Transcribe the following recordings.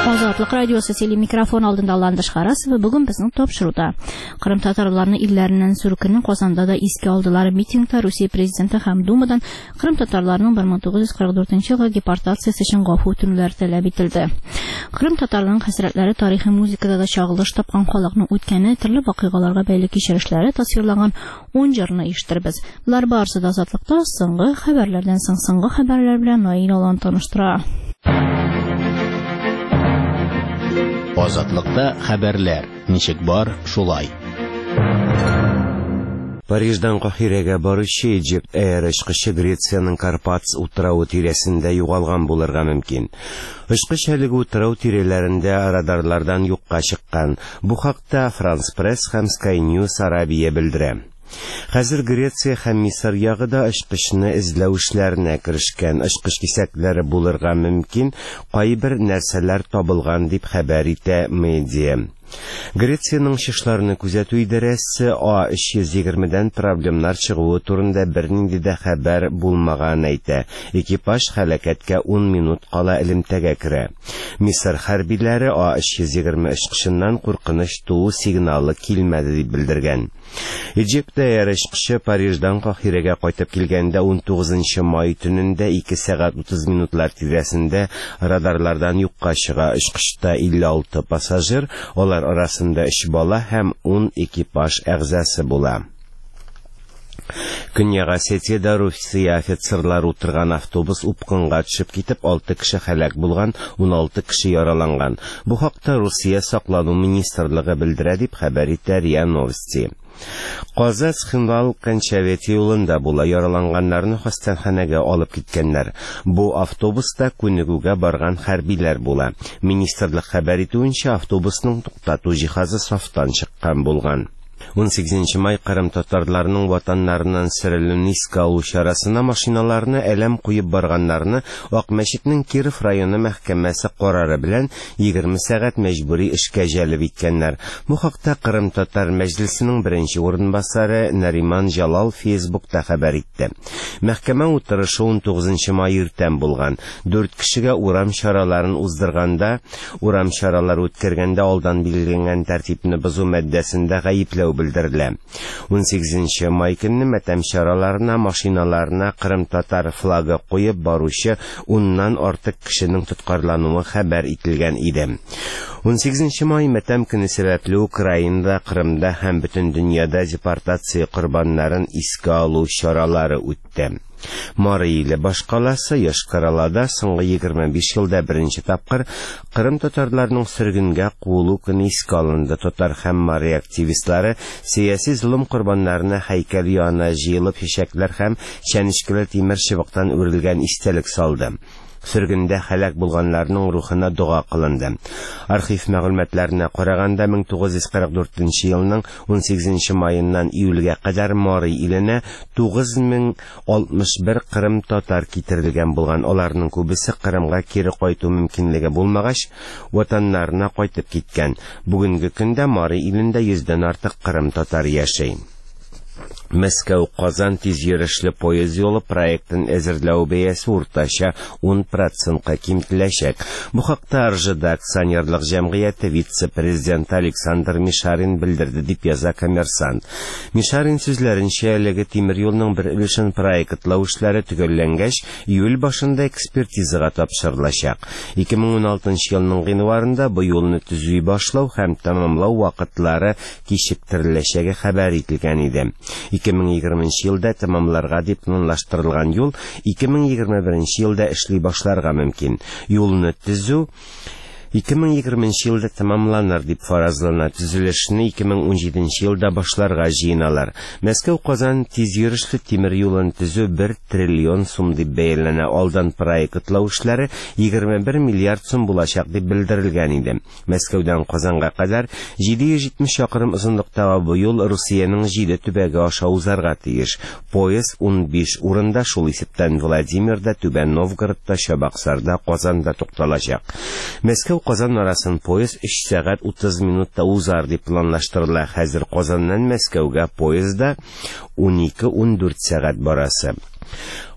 Азатлык радиосы телемикрофон алдында Ландыш Харасова бүгін біздің топшыруда. Кырым татарларны илләреннән сүркенен Казанда да иске алдылар. Митингта Русия президенты һәм Думадан Кырым татарларының 1944 елгы депортациясы өчен гафу үтенүләр таләп ителде. Кырым татарларының хәсрәтләре тарихи музыкада да чагылыш тапкан халыкның үткәне, төрле вакыйгаларга бәйле кичерешләре тасвирланган 10 җырны ишеттербез. Булар барысы да Азатлыкта соңгы хәбәрләрдән соң соңгы хәбәрләр белән Наил Алан таныштыра. Азатлыкта хәбәрләр. Ничек бар, шулай. Париждан Кахирәгә баручы Египет очкычы Грециянең Карпатс утравы тирәсендә югалган булырга мөмкин. Очкыч әлеге утрау тирәләрендә радарлардан юкка чыккан. Бу хакта France Press һәм Sky News Арабия белдерә. Хәзер Греция һәм Мисыр ягыда очкычны эзләү эшләренә керешкән. Очкыч кисәкләре булырга мөмкин, кайбер нәрсәләр табылган дип хәбәр итә медиа. Грециянең шишларны күзәтү идарәсе А320-дән проблемнар чыгуы турында бернинди дә хәбәр булмаган әйтә. Экипаж һәлакәткә 10 минут кала элемтәгә керә. Мисыр хәрбиләре А320 очкычыннан куркыныч туу сигналы килмәде дип белдергән. Египет очкычы Париждан Кахирәгә кайтып килгәндә 19 май төнендә 2 сәгать 30 минутлар тирәсендә радарлардан юкка чыга. Очкычта 56 пассажир, олар арасында 3 бала һәм 10 экипаж әгъзасы була. Көньяк Осетиядә Русия офицерлары утырган автобус упкынга төшеп китеп 6 кеше һәлак булган, 16 кеше яраланган. Бу хакта Русия саклану министрлыгы белдерә дип хәбәр итә РИА Новости. Казас-Хинвал Кончавети юлында була, яраланганнарны хастаханәгә алып киткәннәр. Бу автобуста күнегүгә барган хәрбиләр була. Министрлык хәбәр итүенчә, автобусның туктату җиһазы сафтан чыккан булган. 18 май Кырым татарларының ватаннарынан сөрелүне искә алу чарасына машиналарны әләм куеп барганнарны Акмәчетнең Киров районы мәхкәмәсе карары белән 20 сәгать мәҗбүри эшкә җәлеп иткәннәр. Бу хакта Кырым татар мәҗлесенең беренче урынбасары Нариман Җалал Фейсбукта хәбәр итте. Мәхкәмә утырышы 19 май иртән булган. 4 кешегә урам чараларын уздырганда, урам чаралары үткәргәндә алдан билгеләнгән тәртипне бозу маддәсендә гаепләү белдерелә. 18 май көнне матәм чараларына, машиналарына Кырым татар флагы куеп баручы 10ннан артык кешенең тоткарлануы хәбәр ителгән иде. 18 май матәм көне сәбәпле Украинада, Кырымда һәм бөтен дөньяда депортация корбаннарын искә алу чаралары үтте. Мариле башкаласы Яшкаралада соңгы 25 елда беренче тапкыр Кырым татарларының сөргенгә куылу көне искә алынды. Татар һәм Мари активистлары сиясәт зулым корбаннарына һәйкәл янына җыелып чәчәкләр һәм чәнечкеле тимер чыбыктан үрелгән истәлек салды. Сөргендә һәлак булганнарның рухына дуа кылынды. Архив мәгълүматларына караганда 1944 елның 18 маеннан июльгә кадәр Мари иленә 9061 Кырым татар китерелгән булган. Аларның күбесе Кырымга кире кайту мөмкинлеге булмагач, ватаннарына кайтып киткән. Бүгенге көндә Мари илендә 100дән артык Кырым татар яшәй. Мәскәү-Казан тиз йөрешле поезд юлы проектын әзерләү бәясе уртача 10%-ка кимтеләчәк. Бу хакта РЖД акционерлык җәмгыяте вице-президенты Александр Мишарин белдерде дип яза Коммерсант. Мишарин сүзләренчә, әлеге тимер юлның бер өлешен проектлау эшләре төгәлләнгәч, июль башында экспертизага тапшырылачак. 2016 елның гыйнварында бу юлны төзү башлау һәм тәмамлау вакытлары кичектереләчәге хәбәр ителгән иде. 2020 елда тәмамларга дип планлаштырылган юл 2021 елда эшли башларга мөмкин. Юлны төзү 2020 елда тәмамланыр дип фаразлана. Төзелешне 2017 елда башларга җыеналар. Мәскәү-Казан тиз йөрешле тимер юлын төзү 1 триллион сум дип бәяләнә. Алдан проектлау эшләре 21 миллиард сум булачак дип белдерелгән иде. Мәскәүдән Казанга кадәр 770 чакрым озынлыктагы бу юл Русиянең 7 төбәге аша узарга тиеш. Поезд 15 урында, шул исәптән Владимирда, Түбән Новгородта, Чабаксарда, Казанда тукталачак. Мәскәү-Казан арасын поезд 3 сәгать 30 минутта узар дип планлаштырыла. Хәзер Казаннан Мәскәүгә поездда 12-14 сәгать барасы.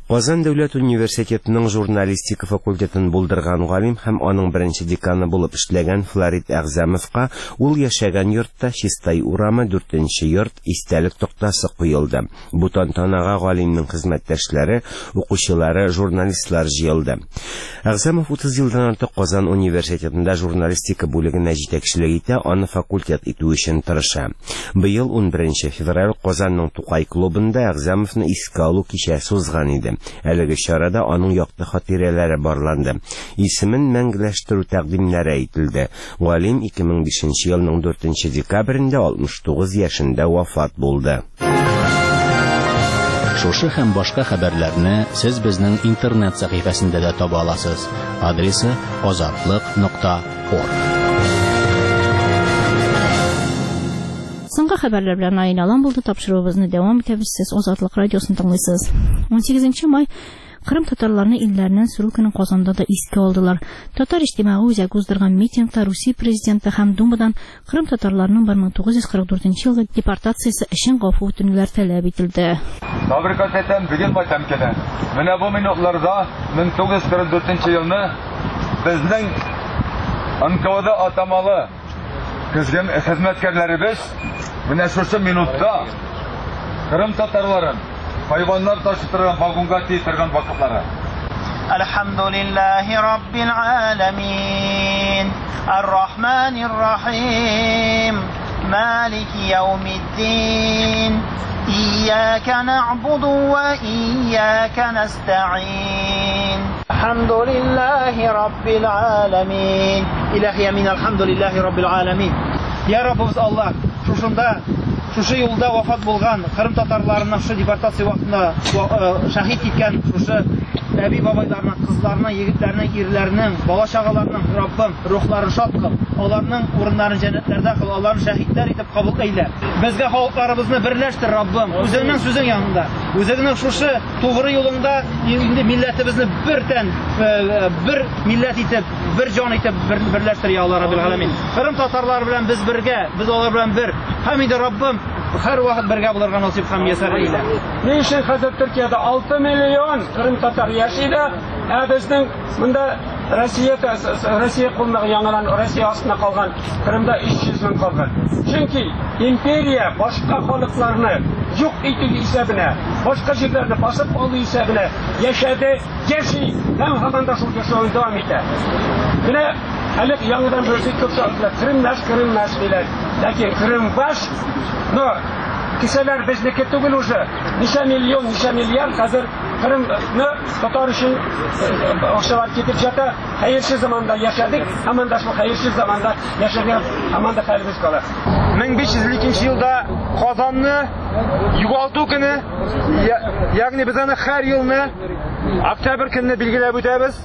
Казан дәүләт университетының журналистика факультетын булдырган галим һәм аның беренче деканы булып эшләгән Флорид Әгъзәмовка ул яшәгән йортта Чистай урамы 4нче йорт истәлек тактасы куелды. Бу тантанага галимнең хезмәттәшләре, укучылары, журналистлар җыелды. Әгъзәмов 30 елдан артык Казан университетында журналистика бүлегенә җитәкчелек итә, аны факультет итү өчен тырыша. Быел 11 февраль Казанның Тукай клубында Әгъзәмовны искә алу кичәсе узган иде. Әлеге чарада аның якты хатирәләре барланды. Исемен мәңгеләштерү тәкъдимнәре ителде. Галим 2005 елның 4 декабрендә 69 яшендә вафат булды. Шушы һәм башка хәбәрләрне сез безнең интернет сәхифәсендә дә таба аласыз. Адресы azatlык.org. Соңгы хәбәрләр белән айналам булды. Тапшыруыбызны дәвам итәбез. Сез Азатлык радиосын тыңлыйсыз. 18 май Кырым татарларны илләреннән сөрү көнен Казанда да искә алдылар. Татар иҗтимагы үзәге уздырган митингта Русия президенты һәм Думадан Кырым татарларының 1944 елгы депортациясе өчен гафу үтенүләр таләп ителде. Фабрикатәтән бүген байтам кенә. Менә бу минутларда 1944 елны безнең НКВД атамалы кызган хезмәткәрләребез менә шушы минутта Кырым татарларын hayvanlar taşıtıran vagonga tiytirgan vakıfları. Elhamdülillahi Rabbil alemin. Errahmanirrahim. Maliki yevmiddin. İyyâke na'budu ve iyyâke nesta'in. Elhamdülillahi Rabbil alemin. İlahi yemin elhamdülillahi Rabbil alemin. Ya Rabbimiz Allah, şuşu yolda vafat bulgan Kırım Tatarlarının şu deportasiya vaqtında şahit etkən şuşu əbi babaylarının, kızlarının, yigitlərinin, irlərinin, bala şağalarının Rabbim ruhlarını şad qıl, onların urunlarını cənnətlərdə qıl, onların şəhidlər etib qabul eyle. Bizə xalqlarımızı birləşdir Rabbim, özünün sözün yanında, özünün şuşu doğru yolunda indi millətimizni bir millət etib, bir can etib birləşdir ya Allah Rabbil Alemin. Kırım Tatarları bilən biz birgə, biz onlar bilən bir. Həmidi Rabbim her vakit birgə bulurğa nasib ham yasar eyle. Ne için hazır Türkiye'de 6 milyon Kırım Tatar yaşaydı. Bizden bunda Rusya kulluğu yanılan, Rusya aslında kalgan, Kırım'da 300 bin kalgan. Çünkü imperiya başka halklarını yok ettiği hesabına, başka yerlerini basıp aldığı hesabına yaşadı. Gerçi hem hamanda şu yaşamı devam etti. Yine Halik yanıdan böyle köpçalıklar, Kırım naş bilir. Lakin Kırım baş, kiseler bizdeki tügül uşu, nişe milyar hazır Kırım'ı Tatar için akşalar ketip jata, hayırsız zamanda yaşadık, hemen de şu hayırsız zamanda yaşadık, hemen de hayırımız kalır. 1552 yılda Kazan'ı yuvaltı günü, yani biz onu her yılını Oktyabr gününü bilgileyip ötəbiz.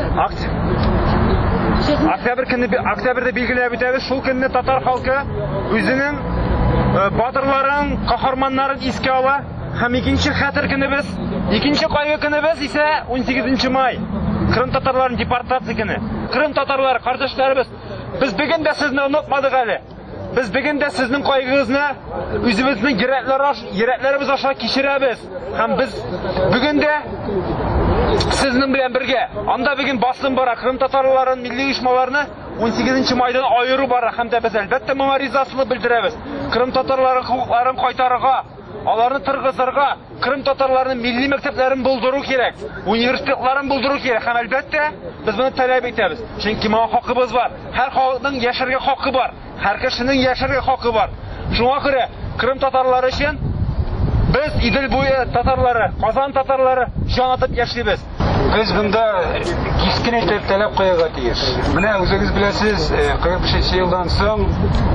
Oktyabrda bilgileyip ötəbiz. Şul gününü Tatar halkı özünün batırların, kahramanların iske ala. Hem ikinci hatır günümüz, ikinci kaygı günümüz ise 18 May. Kırım Tatarların deportasiya günü. Kırım Tatarları kardeşlerimiz, biz bugün de sizni unutmadık hali. Biz bugün de sizin kaygınızı, özümüzün yüreklerimiz aşağı kişiremiz. Hem biz bugün de sizin bilen birge. Anda bugün basın bara Kırım Tatarların milli uyuşmalarını 18 May'dan ayırı bara. Hem de biz elbette buna rizasını bildiremiz. Kırım Tatarların hukuklarını kaytarıga, onlarını tırgızırga, Kırım Tatarlarının milli mekteplerini bulduru gerek, üniversitelerini bulduru gerek. Hem elbette biz bunu talep etmemiz. Çünkü buna hakkımız var. Her halkın yaşarga hakkı var. Her kişinin yaşarga hakkı var. Şuna göre Kırım Tatarları için biz İdil boyu Tatarları, Kazan Tatarları can atıp yaşayız. Biz bunda keskin etib talep koyuğa tiyir. Mine özünüz bilesiz, 45 yıldan soň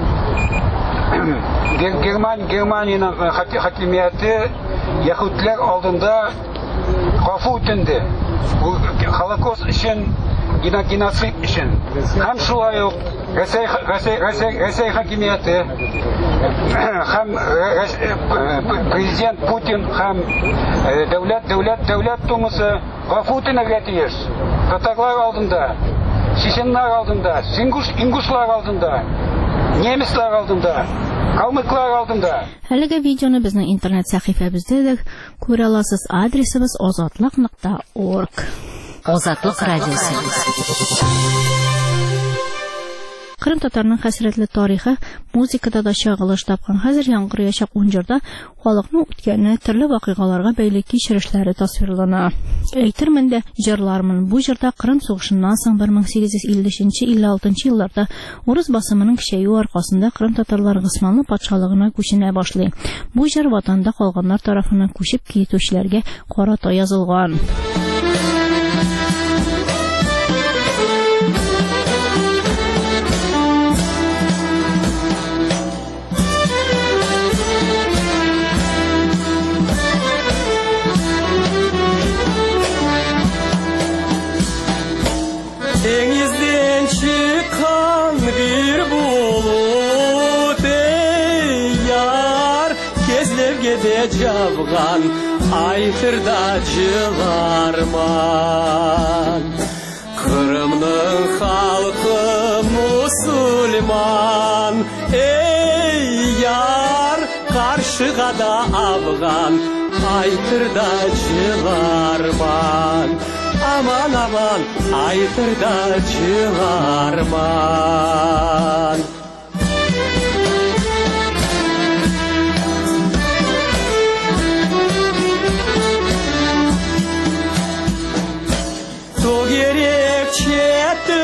Germaniyanın hakimiyeti Yahudiler aldığında gafu ütendi. Bu Holocaust için, genosid için. Hem şulay yok, Rusya hakimiyeti, hem Prezident Putin, hem devlet tomusu gafu ütenegetiyiz. Tatarlar aldığında, Çeçenler aldığında, İnguşlar aldığında, Nemisler aldığında Калмыклар алдында. Әлеге видеоны безнең интернет сәхифәбездә дә күрә аласыз. Адресыбыз озатлык.org. Азатлык радиосы. Кырым татарының хәсрәтле тарихы музыкада да чагылыш тапкан. Хәзер яңгырыячак Унҗырда халыкның үткәне, төрле вакыйгаларга бәйле кичерешләре тасвирлана. Әйтермен дә, җырлармын. Бу җырда Кырым сугышыннан соң 1853-56 елларда урыс басымының көчәюе аркасында Кырым татарлары Госманлы патшалыгына күченә башлый. Бу җыр ватанда калганнар тарафыннан күчеп китүчеләргә карата язылган. Denizden çıkan bir bulut ey yar, kezlerge de cabgan aytırda cılarman. Kırım'nın halkı musulman ey yar, karşıga da Afgan aytırda cılarman. Aman aman aytırda cılarman. To gerek çetti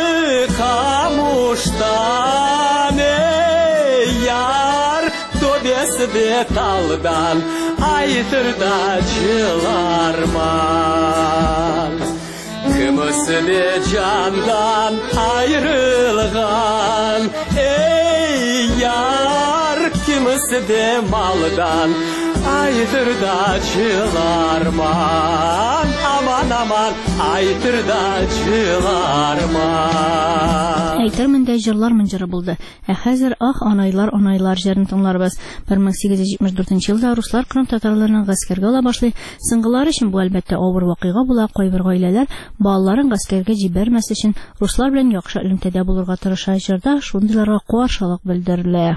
kamuştan ey yar, to beside taldan aytırda cılarman. Kımısı de candan ayrılgan ey yar, kımısı de maldan aytırda cılarman. Aman aman aytırda cılarman. Әйтермен дә җырлар мөнҗыры булды. Хәзер анайлар җырын тыңларбыз. 1874 елда руслар Кырым татарларының гаскәргә ала башлый. Сыңгылар өчен бу әлбәттә авыр вакыйга була. Кайбер гаиләләр балаларын гаскәргә җибәрмәс өчен руслар белән яхшы элемтәдә булырга тырыша. Җырда шундыйларга каршылык белдерелә.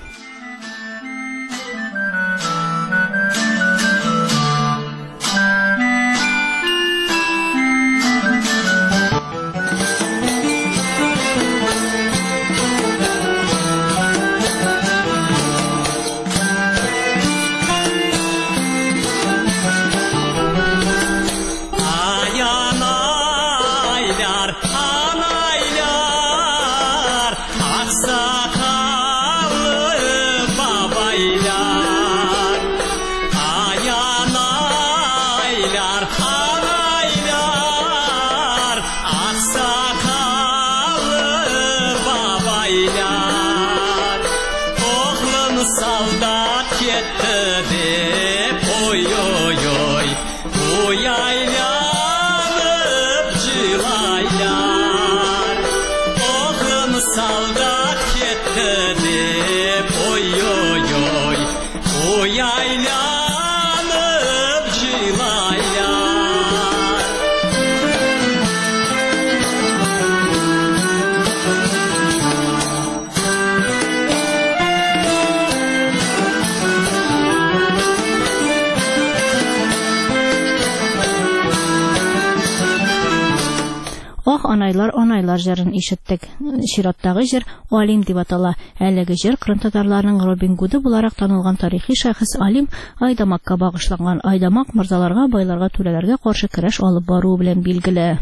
Saldat yetti dep oy oy oy, oy aylanıp cılaylar. Oğlum saldat yetti dep oy oy oy, oy aylanıp cılaylar. Анайлар җырын ишеттек. Чираттагы җыр Алим дип атала. Әлеге җыр Кырым татарларының Робин Гуды буларак танылган тарихи шәхес Алим Айдамакка багышланган. Айдамак морзаларга, байларга, түрәләргә каршы көрәш алып бару белән билгеле.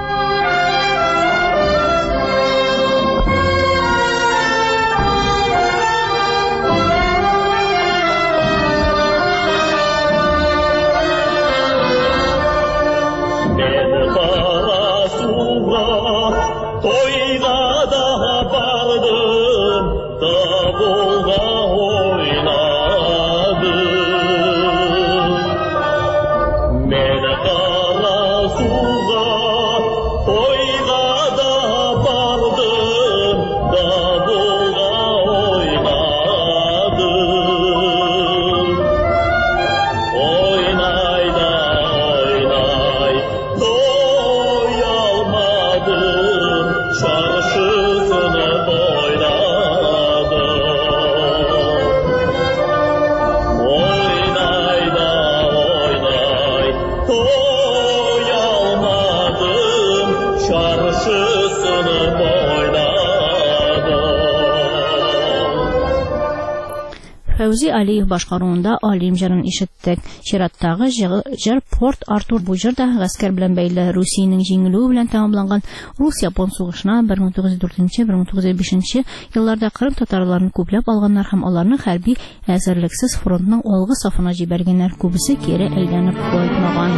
Toyda da bardım, davulda oynadım. Men kara suğa Фәүзи Алиев башкаруында Алим җырын ишеттек. Чираттагы җыр Порт Артур бу җыр да гаскәр белән бәйле. Русиянең җиңелүе белән тәмамланган Рус-Япон сугышына 1904-1905 елларда Кырым татарларын күпләп алганнар һәм аларны хәрби әзерлексез фронтның алгы сафына җибәргәннәр, күбесе кире әйләнеп кайтмаган.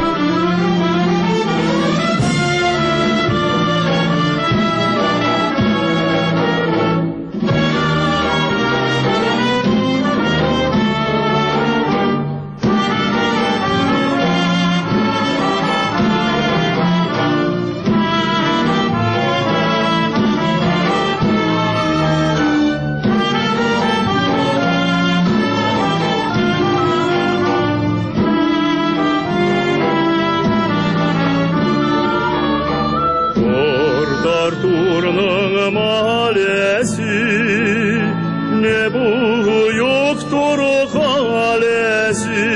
Артурның малесі, не бұйықтыр қалесі.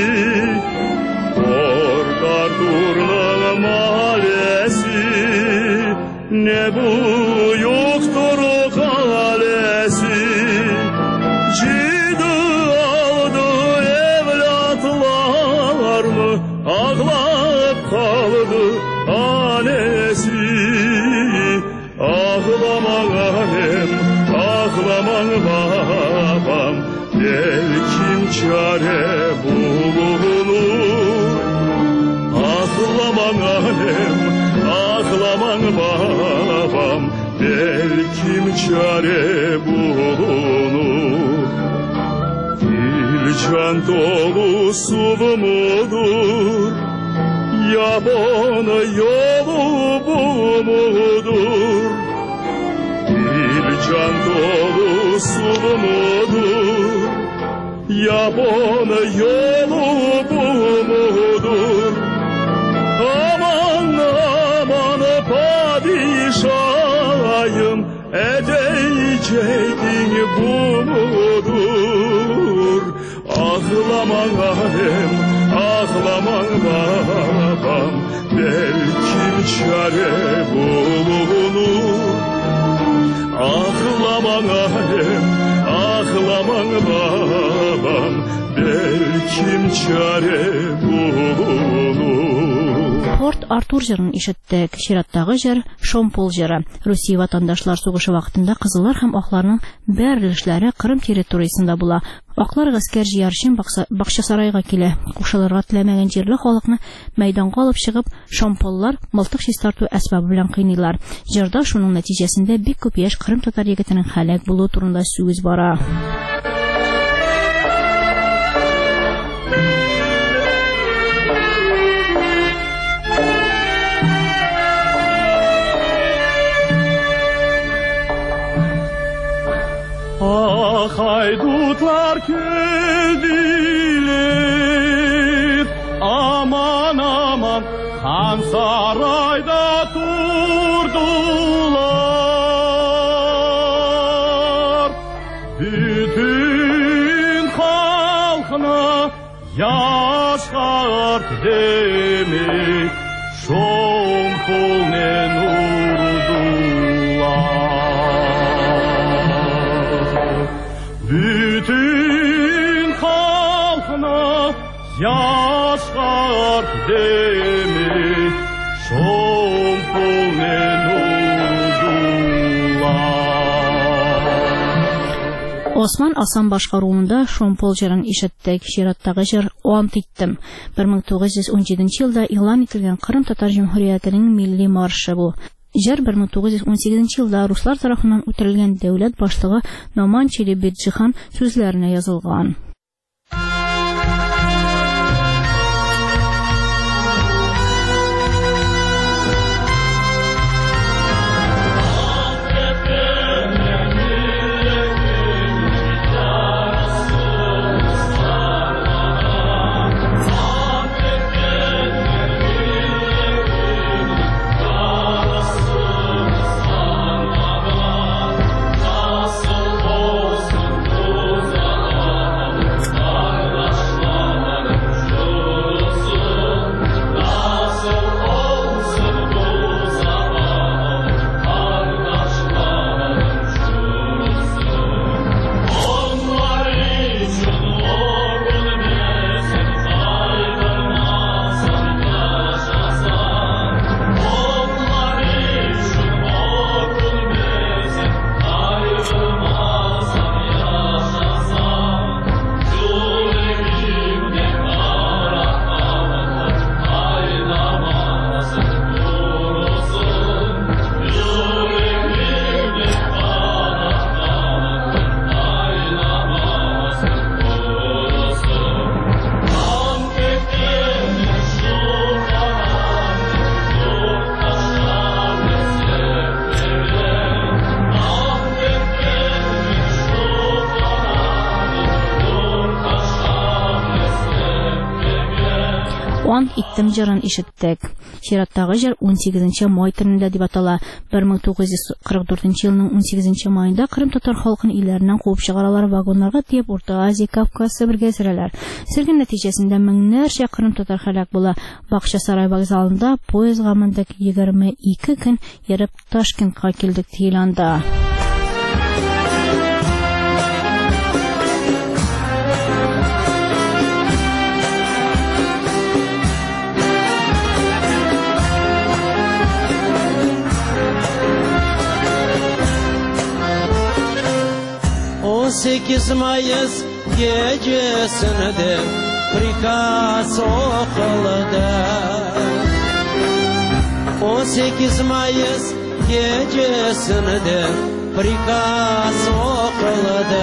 Порт Артурның малесі, не бұйықтыр қалесі. Жиді алды евлатларны, ağlап қалды анесі. Ağlaman annem, ağlaman babam, belkim çare bulunur. Ağlaman annem, ağlaman babam, belkim çare bulunur. Dilcan dolu sulu mudur, Yabon yolu bu mudur? Dilcan dolu sulu mudur? Yabon yolu bu mudur? Aman aman padişahım, edeceğin bu mudur? Ağlaman annem, ağlaman babam, belki çare bulunur. Ağlaman annem, ağlaman babam, belki çare bulunur. Порт Артур җырын ишеттек. Чираттагы җыр Шомпол җыры. Русия ватандашлар сугышы вакытында кызыллар һәм акларның бәрелешләре Кырым территориясендә була. Аклар гаскәр җыяр өчен Бакчасарайга килә. Кушылырга теләмәгән җирле халыкны мәйданга алып чыгып, шомполлар мылтык чистарту әсбабы белән кыйныйлар. Җырда шуның нәтиҗәсендә бик күп яшь Кырым татар егетенең һәлак булуы турында сүз бара. Haydutlar geldiler, aman aman, Han sarayda durdular. Bütün halkına yaşart demek, Şompolnen urdular. Bütün halkına yaşart demek, Şompolnen urdular. Осман Асан башкаруында Шомпол җырын ишеттек. Чираттагы җыр Ант иттем. 1917 елда игълан ителгән Кырым татар җумһуриятенең милли маршы бу. Җыр 1918 елда руслар тарафыннан үтерелгән дәүләт башлыгы Номан Челебеджихан сүзләренә язылган. Ant ittим җырын ишеттек. Чираттагы җыр 18 май төнендә дип атала. 1944 елның 18 маенда Кырым татар халкын илләреннән куып чыгаралар, вагоннарга тиеп Урта Азия, Кавказ, Сибиргә сөрәләр. Сөрген нәтиҗәсендә меңнәрчә Кырым татар һәлак була. Бакчасарай вокзалында поездга мендек 22 көн йөреп Ташкентка килдек диеләнде. Sekiz Mayıs gecesinde prikaz okulda 18 Mayıs gecesinde prikaz okulda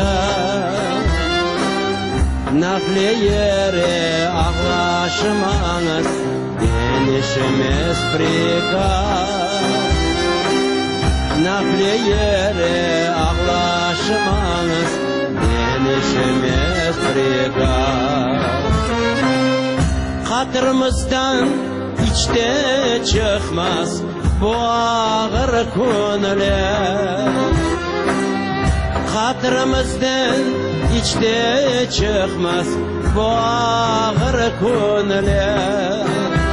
Nafle yere ağlaşmanız denişimiz prikaz Nafle yere ağlaşmanız denişimiz prikaz Hatırımızdan hiç de çıkmaz bu ağır konular Hatırımızdan hiç de çıkmaz bu ağır konular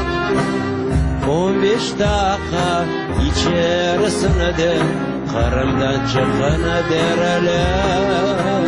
15 dakika içerisinde Kırım'dan çıkan derler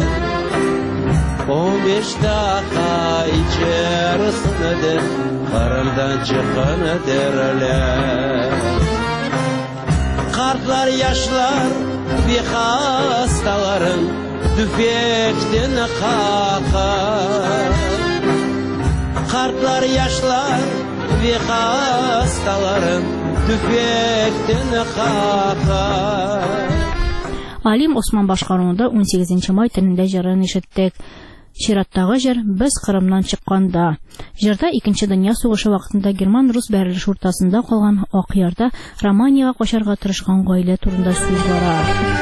15 dakika içerisinde Kırım'dan çıkan derler Kartlar, yaşlar, bir hastaların Tüfekten kakar Kartlar, yaşlar, bir hastaların Tüfekten kakar Алим Осман башкаруында 18 май төнендә җырын ишеттек. Чираттагы җыр без Кырымнан чыкканда. Җырда 2нче дөнья сугышы вакытында Герман-рус бәрелеш уртасында калган Ак Ярда Романиягә качарга тырышкан гаилә турында сүз бара.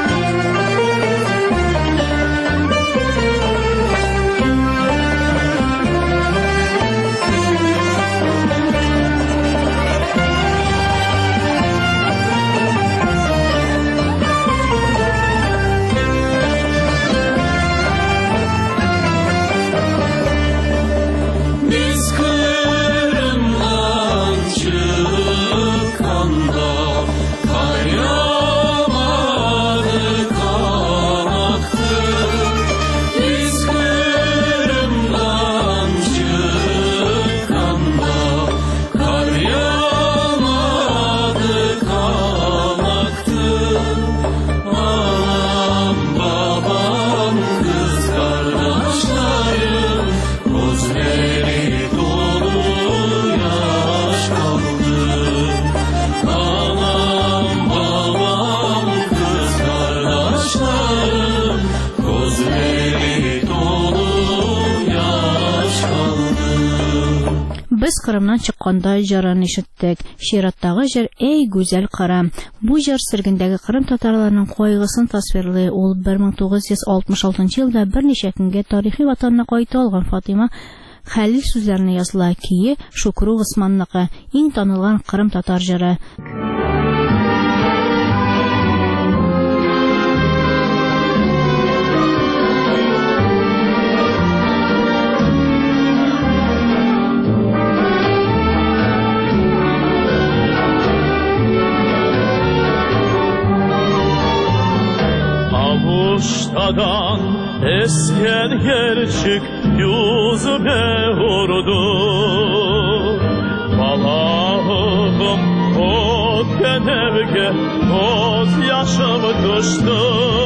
Biz Кырымнан чыкканда җырын ишеттек. Чираттагы җыр «Эй гүзәл Кырым». Бу җыр сөргендәге Кырым татарларының кайгысын тасвирлый. Ул 1966 елда берничә көнгә тарихи ватанына кайта алган Фатыйма Хәлил сүзләренә языла. Кие Шукру Госманныкы, иң танылган Кырым татар җыры. Avuştadan esken gerçek yüzü be vurdu Balağım o kenevge koz yaşım düştü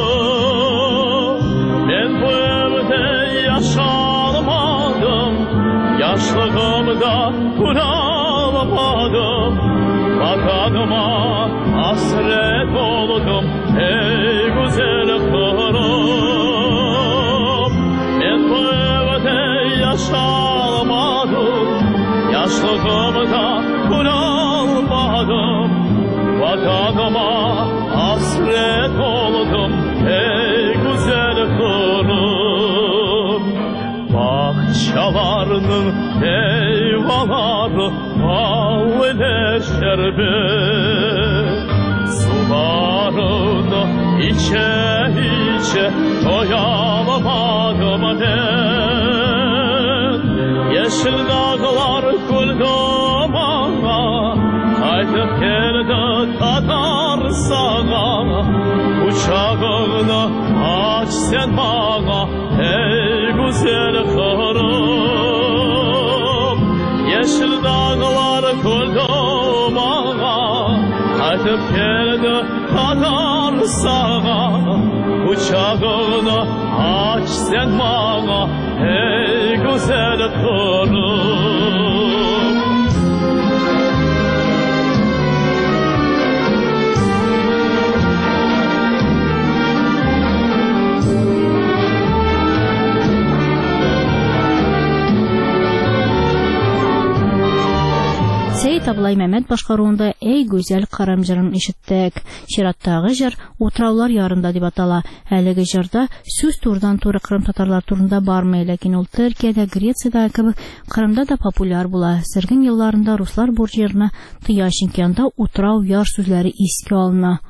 Ben bu evde yaşamadım Yaşlığımda kuramadım Vatanıma hasret oldum Ey güzel Kırım Ben bu evde yaşamadım Yaşlığımda kuramadım Vatanıma hasret oldum Ey güzel Kırım Bahçalarının meyveleri Suları ağlar şerbe Sularını içe içe doyalamadım ben Yeşil dağlar kuldumana Qaytıp geldi Tatar sağa Uçağını aç sen bana Ey güzel kırım Yeşil dağlar kuldumana Qaytıp geldi Tatar sağa Uçağını aç sen bana Ey güzel kırım Seyit Ablay Mehmet başqaruunda Ey Güzel Kırım jырын işittik. Şirattагы jыр Утраулар ярында дип атала. Әлеге jырда сүз турдан туры Кырым татарлар турында бармый, ләкин ул Төркиядә, Грециядә кебек Кырымда да популяр була. Сөрген елларында руслар бу җырны тыя чөнки Утрау яр сүзләре искә алына.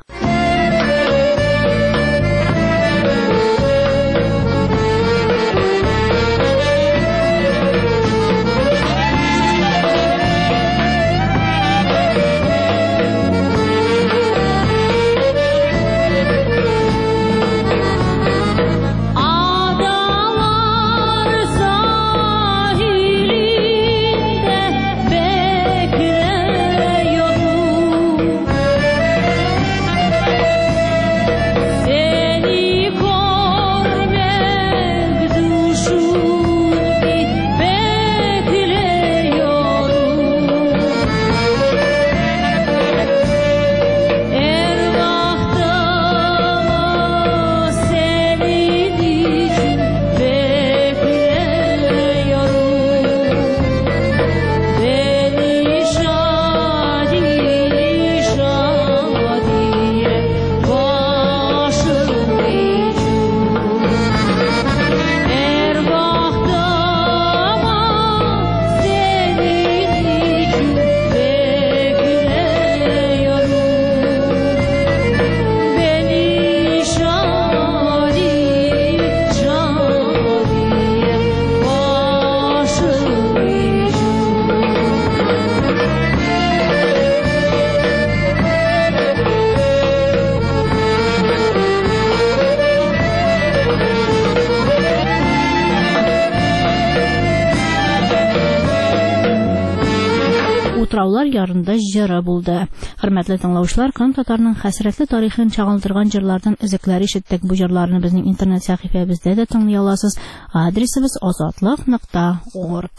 Утраулар ярында җыры булды. Хөрмәтле тыңлаучылар, Кырым татарының хәсрәтле тарихын чагылдырган җырлардан өзекләр ишеттек. Бу җырларны безнең интернет сәхифәбездә дә тыңлый аласыз. Адресыбыз azatlyk.org.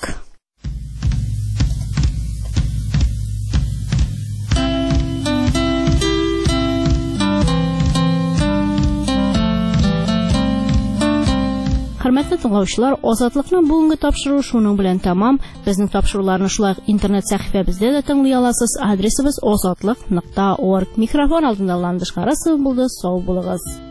Хөрмәтле тыңлаучылар, Азатлыкның бүгенге тапшыруы шуның белән тәмам. Безнең тапшыруларны шулай интернет сәхифәбездә дә тыңлый аласыз. Адресыбыз azatlyk.org. Микрофон алдында Ландыш Карасов булды. Сау булыгыз.